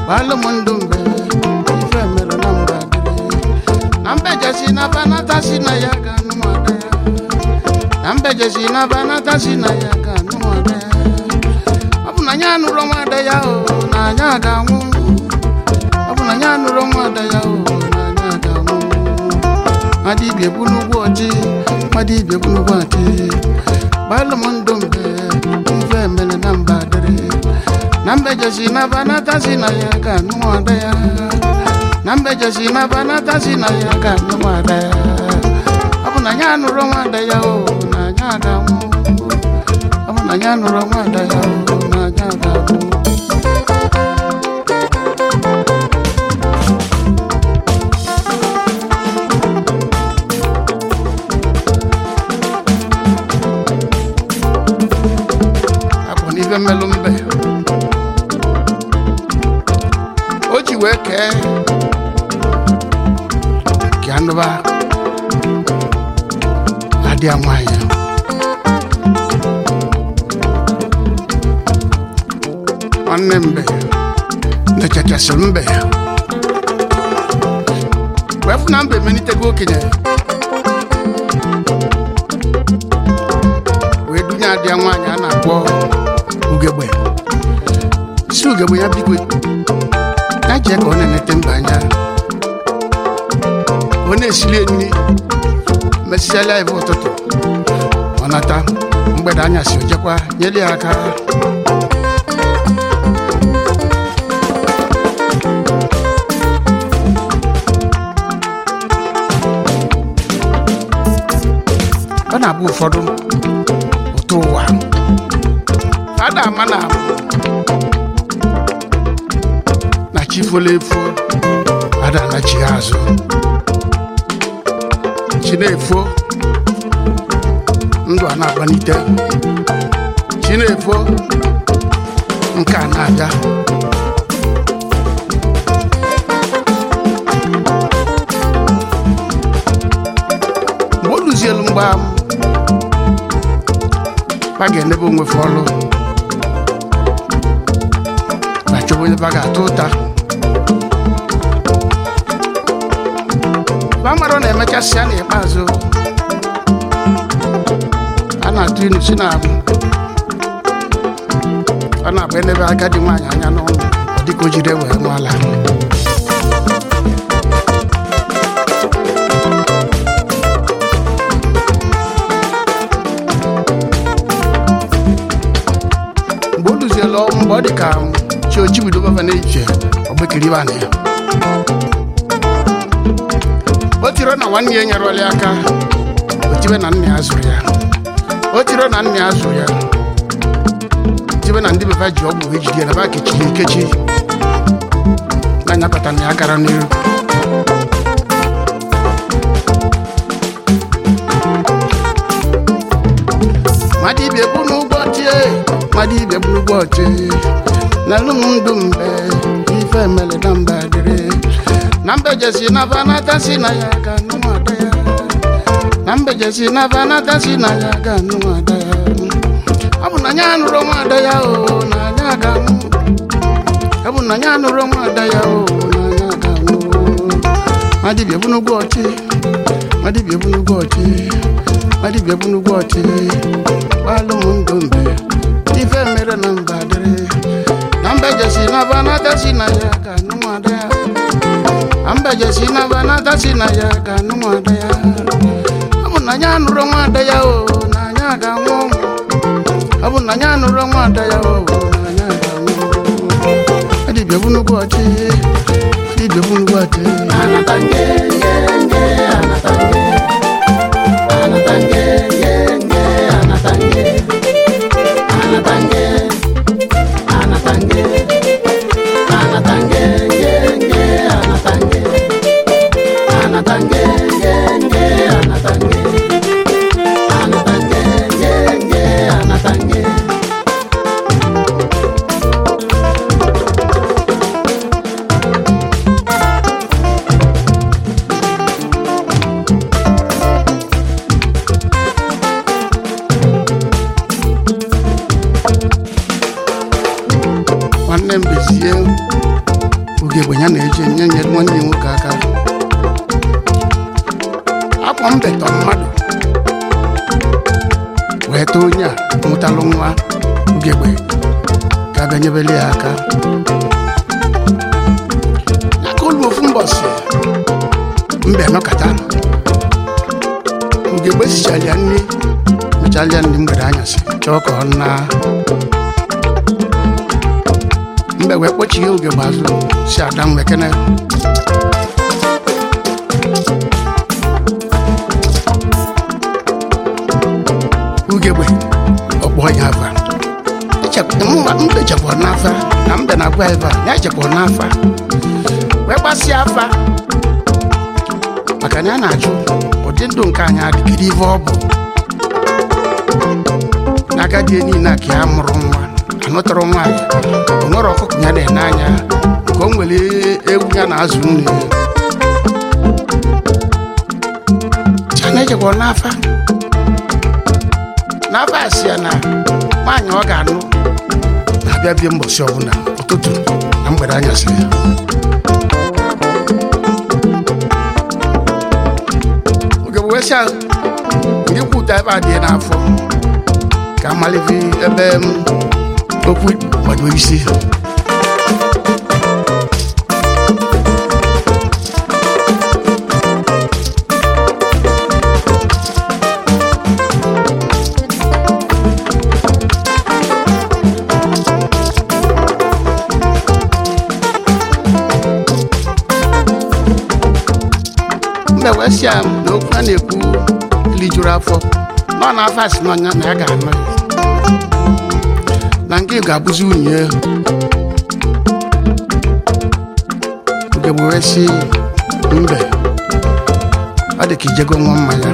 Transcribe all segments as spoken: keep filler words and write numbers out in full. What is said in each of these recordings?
balumundumbe ifemere nambadire nambeje sina banata sina yaga numade nambeje sina banata sina yaga numade abuna nyanu romade yao na nyaga mu abuna nyanu romade yao na nyaga mu madibye bulugo oti madibye bulugo oti balumundumbe ifemere nambadire nambeje sina banata sina yaga numade ya nambeje sina banata sina yaga numade ya abuna nyanu romade yao na nyaga mu abuna nyanu romade yao na nyaga mu akoni ve melumbe oji weke kianova adi amaya onembe nechacha sembe wefu nambe menite go kinye we dunya adi amaya na gbo ugegbe si ugegbe ya bigwe aje ko ne nete mbanya one sile ni mesala evo toto onata mgbeda anya si ojekwa nyeli aka bana bu fodo otowa ada mana na chifolefo ada na chiazo chinefo ndo anagbanite chinefo nka na-abịa moluzielu mgba m baga enebe onwe fọlụ na chọbụ onye baga atụ ụta bamaro na emechasị ya n'ikpeazụ a na-atụ inu si na abụ ọ na-abụ enebe agadi nwaanyị anya n'ọnụ ọ dịka o jiri wee nwala mgbe o duziela mgbe ọ dị ka chi ochibido baba na-eche ọgbekiri bana ya o tiro na nwanne ya nyere ọlị aka o tibe na nne ya zụrụ ya o tiro na nne ya zụrụ ya tibe na ndị beba ji ọgwụ ejide na ba kechiri ekechi na nyapụta na ya gara n'iru mmadụ ibe bụ n'ụgbọ tie mmadụ ibe bụ n'ụgbọ tie na lụmndụ mbe ife emele na mba dịrị nambeje si na vanata si na ya ga numada ya nambeje si na vanata si na ya ga numada ya abu na nya nuro mwada ya o na nya ga mu abu na nya nuro mwada ya o na nya ga mu madi bi bunu goti madi bi bunu goti madi bi bunu goti walu mundumbe ife mere na mbadere nambeje si na vanata si na ya ga numada ya ambeje sina banata sina ya kanu mwada ya abu na nya nuro mwada ya o na nya ga mu abu na nya nuro mwada ya o na nya ga mu adi be bunu goti adi be bunu goti anatange ngenge anatange anatange ngenge anatange anatange anatange anatange ngenge anatange anatange ngenge anatange anatange ngenge anatange nwanne mbezie ugegbe ya na-eje nye nye nwanne nwoke aka akwa mbetọ mmadụ wee too onye a mụtalụ nwa ugegbe ka abịa nyebele ya aka ya ka olu ofu mbọsị mbe nọkata ugegbe sichalịa nri mechalịa nri mgbede anyasị chọọ ka ọ na mbe wee kpọchie ugegbe azụ si ada nwekene ugegbe ọkpọ ya afa mbe chekwa n'afa na mbe na-agwa ebe a ya chekwa n'afa wee gbasịa afa maka na ya na-ajụ ụdị ndụ nke anyị adịgide ife ọ bụ n'agadi niile a ka ya mụrụ nwa anụtara nwaanyị o nwere ọkụkọ ya na-ene anya ka o nwere ewu ya na-azụ nne ya na-echekwa n'afa n'afa asị ya na nwaanyị ọ ga-anụ na-abịa bie mbọsị ọbụla ụtụtụ na mgbede anyasị ya oge bụ wesịa ndị kwuta ebe a dị n'afọ ka amalive ebe okwu gbado isi mbe wesịa na okwu a na-ekwu lijuru afọ nọ n'afọ asị n'ọnya na ya ga-anọ na nke ga-abụzi unyi ugegbe wee sị mbe ọ dị ka ijego nwa mmanya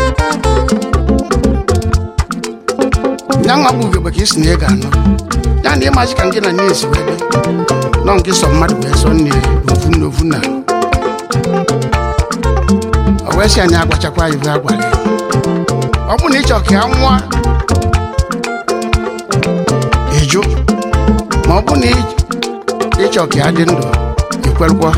ya nwa bụ ugegbe ka isi na ị ga-anọ ya na ịmaji ka nke na nne esi wee dị nọ nke sọ mmadụ wee sọ nne n'ofu n'ofu na o wee sị anyị agwachakwa ibe agwara ọ bụ na ịchọ ka ya nwa ịjụ ma ọ bụ na ịchọ ka ya dị ndụ ikwerukwa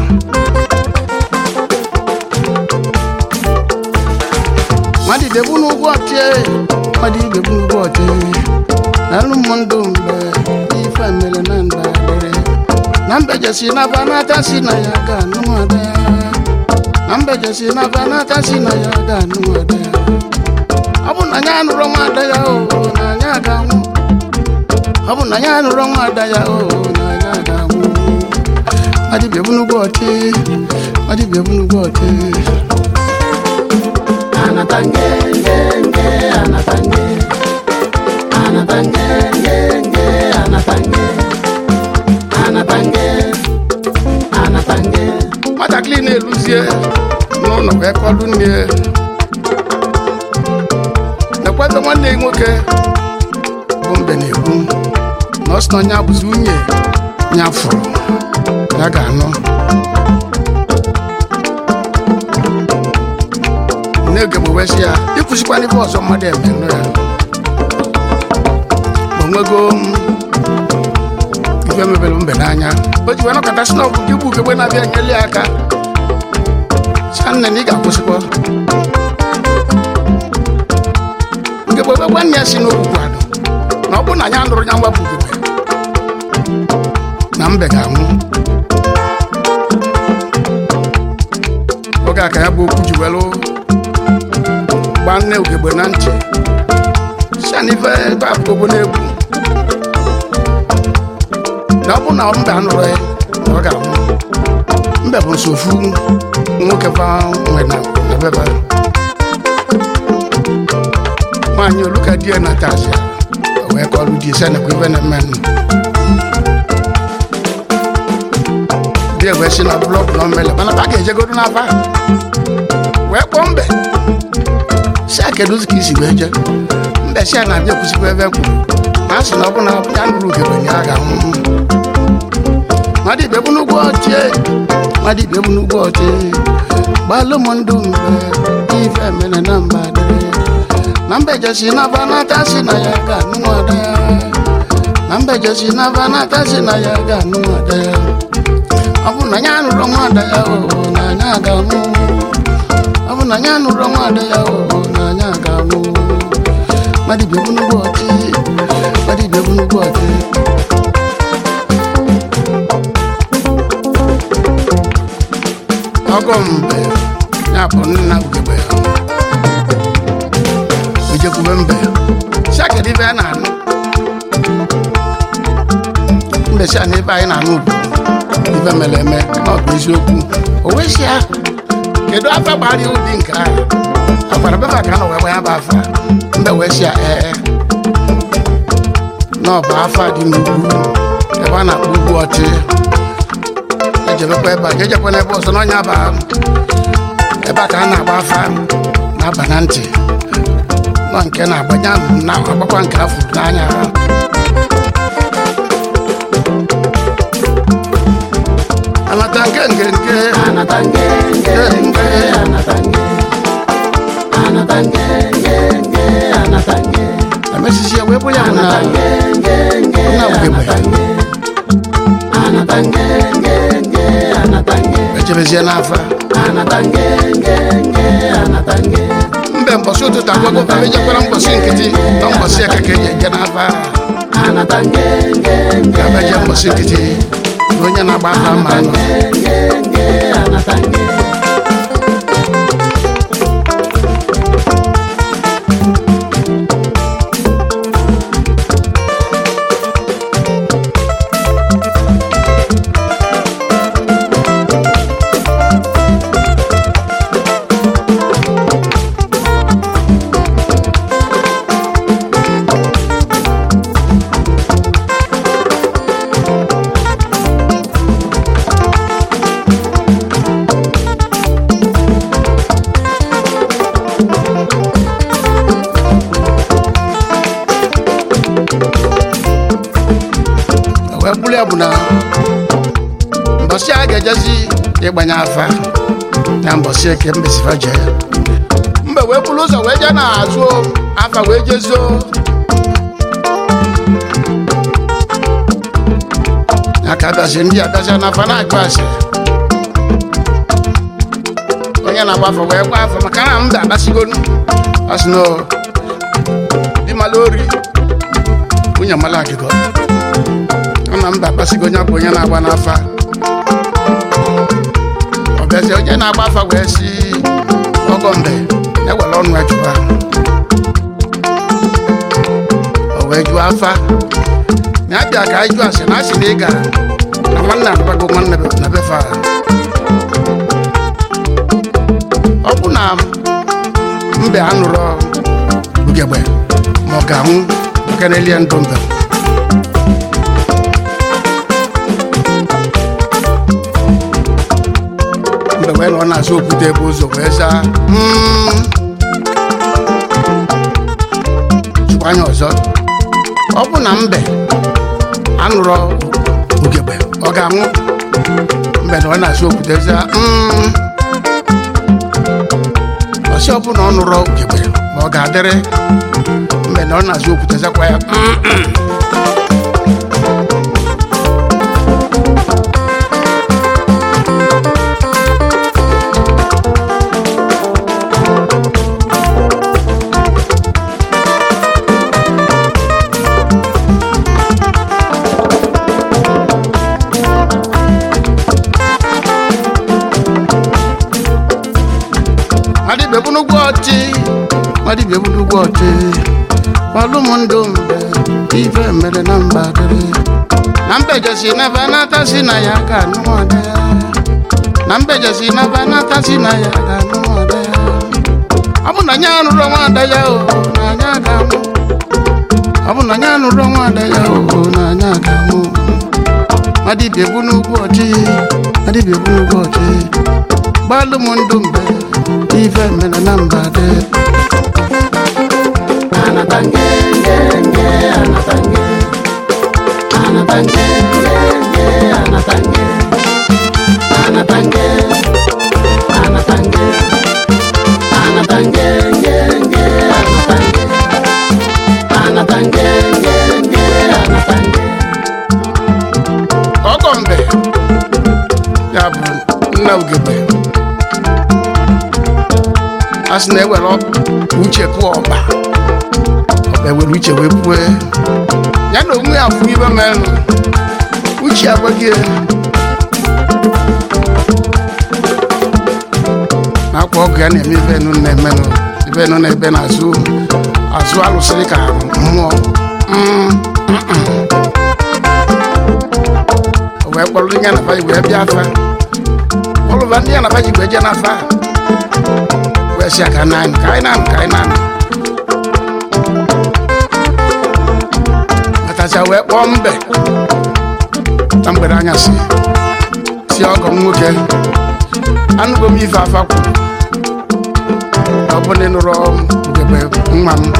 mmadụ idebu n'ugwu ọtị mmadụ idebu n'ugwu ọtị na alụ mmụ ndụ mgbe ife mere na mba dịrị na mbejesi na banata si na ya ga-anụ ada na mbejesi na banata si na ya ga-anụ ada ọ bụ na anyị anụrụ nwa ada ya o na anyị aga-anwụ ọ bụ na anyị anụrụ nwa ada ya o na anyị aga-anwụ adịbịa bụ n'ugwu ọtị adịbịa bụ n'ugwu ọtị anatange nge nge anatange anatange nge nge anatange anatange anatange nwatakịrị na-eluzie n'ụlọ wee kọdụ nne na-ekweta nwanne ya nwoke bụ mbe na-ekwu na ọ sị na onye abụzi nwunye ya fụrụ ya ga-anụ na-ege bụ wesị ya ịkwụsịkwa n'ife ọzọ mmadụ emenụ ya onwego ife mebere mbe n'anya o ji wee nọkọta si na ọbụ gị bụ ugegbe na-abịa nyere ya aka sa nne na ị ga-akwụsịkwa ugegbe ebe nwanne ya si n'okwu adụ na ọ bụ na anyị anụrụ ya nwapụ ugegbe na mbe ga-anwụ oge a ka ya bụ okwu ji welụ gba nne ugegbe na ntị si ya n'ife ebe abụgogo na-egwu na ọ bụ na mbe anụrụ ya na ọ ga-anwụ mbe bụ nsofu nwoke fa nwe na bebe nwaanyị oluka die na tazia wee kọlụ di ise nakwa ibe na mmenụ di wee si na blọk na mmele mana ba ga-ejegodo n'afa wee kpọọ mbe si a kedu ka isi wee je mbe si a na-abịa kwụsịkwa ebe kwuru na asị na ọ bụ na ya nụrụ ugegbe ya ga-anwụ mmadụ ibe bụ n'ugwu ọchị mmadụ ibe bụ n'ugwu ọchị gbalụ m ndụ mgbe ife mere na mba dịrị na mbejesi na banata si na ya ga-anụ ada ya na mbejesi na banata si na ya ga-anụ ada ya ọ bụ na nya nụrụ nwada ya o na anya ga-amụ ọ bụ na nya nụrụ nwada ya o na anya ga-amụ madibia bụ n'ugbo ọchị madibia bụ n'ugbo ọchị ọgọ mbe ya bụ nna ugegbe ya ujekwube mbe shakedibe ya na-anụ mbesi a na ebe anyị na-anụ bụ ibe mere eme ọ bụ eziokwu o wesịa kedu afa gbara ụdị nke ahụ agbara befa ka na wee ya bụ afa mbe wesịa ee na ọ bụ afa dị n'ugwu ebe a na-akpọ ugwu ọchị ejebekwa ebe a jejekwa n'ebe ọzọ n'ọnya ba ebe a ka a na-agba afa na-aba na ntị nọ nke na-agbanya na agbakwa nke afọ n'anya ha anatange nge nge anatange nge nge anatange anatange nge nge anatange amesisi ya webo ya anatange nge nge anatange anatange nge nge anatange echebezia nafa anatange nge nge anatange mbe mbosi ụtụtụ agwago ka ejekwara mbosi nkịtị na mbosi ekeke eje nafa anatange nge nge abeje mbosi nkịtị onye na-agba afa mma anọ buna mbosi aga jazi ịgbanya afa na mbosi eke mbesifa je mbe wee bulu ụzọ wee je na azụ afa wee jezo aka dazi ndị adazi na afa na agụ asị onye na-agba afa wee gwa afa maka na mbe abasigonu asino di malori onye mala akịkọ na mba pasigo nya bụ onye na-agba n'afa ọ bịazi onye na-agba afa wee si ọgọ mbe ewere ọnụ ejụwa o wee jụọ afa na abịa ka anyị jụọ asị na asị na ị gara na nwanne adụbago nwanne na befa ọ bụ na mbe anụrụ ugegbe ma ọ ga-anwụ nke na-elie ndụ mbe mbe wee nọ na-asụ okwute ebe ụzọ wee zaa jụkwa anya ọzọ ọ bụ na mbe anụrụ ugegbe ọ ga-anwụ mbe na ọ na-asụ okwute zaa ọsị ọ bụ na ọ nụrụ ugegbe ma ọ ga-adịrị mbe na ọ na-asụ okwute zakwa ya ebunugwu ọchị madibia ebunugwu ọchị palụmndụ mbe ife mere na mba dịrị na mbejesi na banata si na ya ga anụmọdụ ya na mbejesi na banata si na ya ga anụmọdụ ya ọ bụ na nya anụrụ nwada ya o na anya ga-amụ ọ bụ na nya anụrụ nwada ya o na anya ga-amụ madibia ebunugwu ọchị madibia ebunugwu ọchị palụmndụ mbe ife mere na mba dị anatange nge anatange anatange nge anatange anatange anatange anatange nge nge anatange anatange nge nge anatange ọgọ mbe ya na ugebe asị na ewere uche pụọ ọba ọba ewere uche wee pụọ ya na onwe ya fụ ibe merụ uche agbaghị na-akwa ọgụ ya na-eme ibe nụ na-emenụ ibe nụ na-ebe n'azụ azụ alụsịrị ka mmụọ o wee kpọrọ ndị ya na fa wee bịa afa ọlụva ndị ya na fa ji wee jee n'afa wee si aka naanị ka anyị naanị ka anyị naanị matacha wee kpọọ mbe na mgbede anyasị si ọgọ m nwoke anụgo m ife afa kwuru ọ bụ na ịnụrụ ugegbe nwa m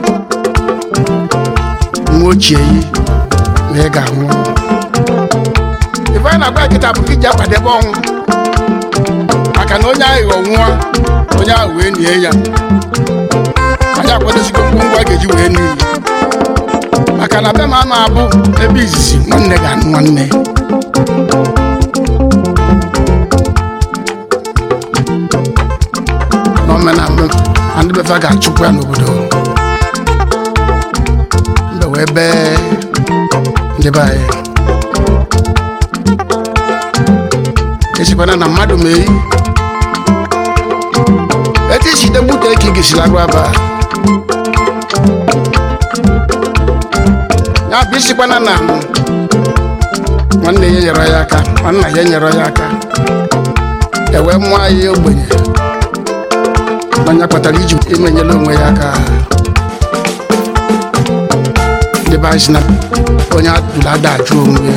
nwa ochie yi na ị ga-anwụ ife anyị na-agba nkịta bụ ka iji akwadebe ọnwụ maka na onye aghụghọ nwụọ onye ahụ wee nie ya anyị akwadozigo ngwongwo a ga-eji wee nie maka na be m anụ abụ ebe izizi nwanne ga-anụ nwanne n'omenala ndị befa ga-achụkwa ya n'obodo mbe wee bee ndị be anyị esikwana na mmadụ mee etu isi degbute ka ị ga-esila arụ aba ya bụ isikwana na nwanne ya nyere ya aka nwanna ya nyere ya aka ewee mụọ anyị ogbenye onye kpatara iji imenyela onwe ya aka ndị be anyị na onye adụrụ ada ajụ onwe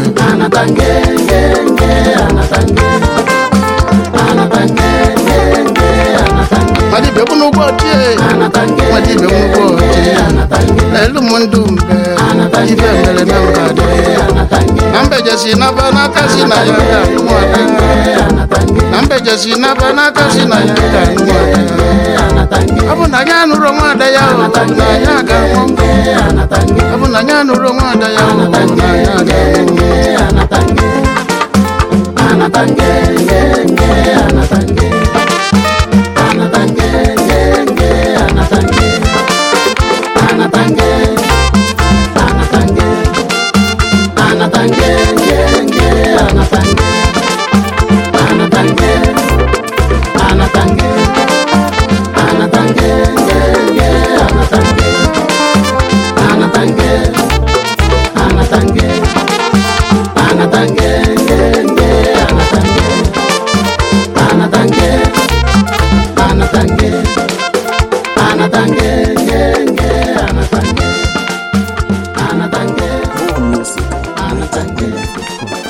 mmadụ ibe bụ n'ụgbọ ọchị mmadụ ibe bụ n'ụgbọ ọchị elu m ndụ mbe ibe mere na mba na mbe jesi n'aba n'aka si na ya ga nwada na mbe jesi n'aba n'aka si na ya ga nwada ọ bụ na ya nụrụ nwada ya na ya ga-anwụ ọ bụ na ya nụrụ nwada ya na ya ga-anwụ More music, Anatange dot com.